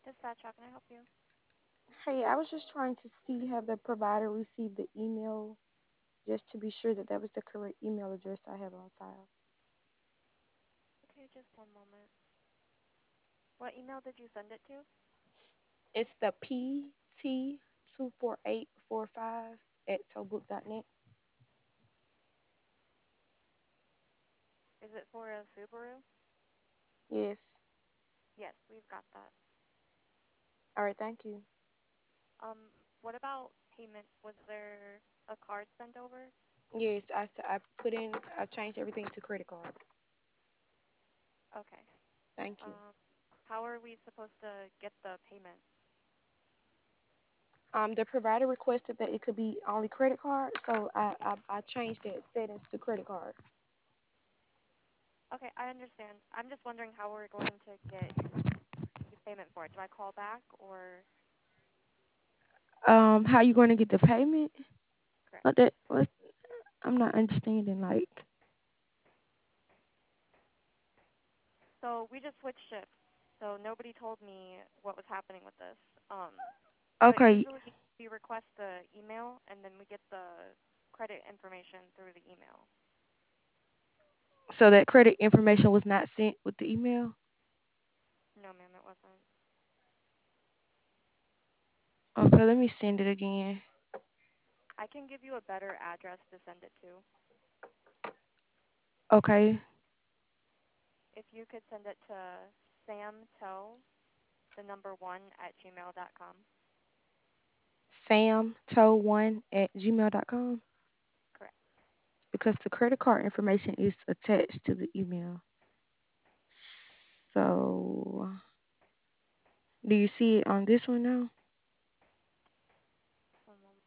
Dispatch, how can I help you? Hey, I was just trying to see have the provider received the email just to be sure that that was the correct email address I have on file. Okay, just one moment. What email did you send it to? It's the PT24845 at tollbook.net. Is it for a Subaru? Yes. Yes, we've got that. All right, thank you. What about payment? Was there a card sent over? Yes, I changed everything to credit card. Okay. Thank you. Um, how are we supposed to get the payment? The provider requested that it could be only credit card, so I changed that settings to credit card. Okay, I understand. I'm just wondering how we're going to get the payment for it. Do I call back or How you going to get the payment? correct? What? I'm not understanding. Like, So we just switched shifts. So nobody told me what was happening with this. But okay, usually we request the email and then we get the credit information through the email. so that credit information was not sent with the email. No, ma'am, it wasn't. Okay, let me send it again. I can give you a better address to send it to. Okay, If you could send it to samtoe, the number one at gmail.com. samtoe1 at gmail.com, Correct. because the credit card information is attached to the email. So, do you see it on this one now? One moment.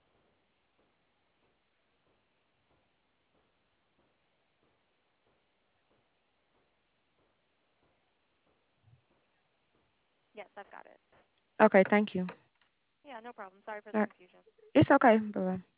Yes, I've got it. Okay, thank you. Yeah, no problem. Sorry for the All right. confusion. It's okay. Bye bye.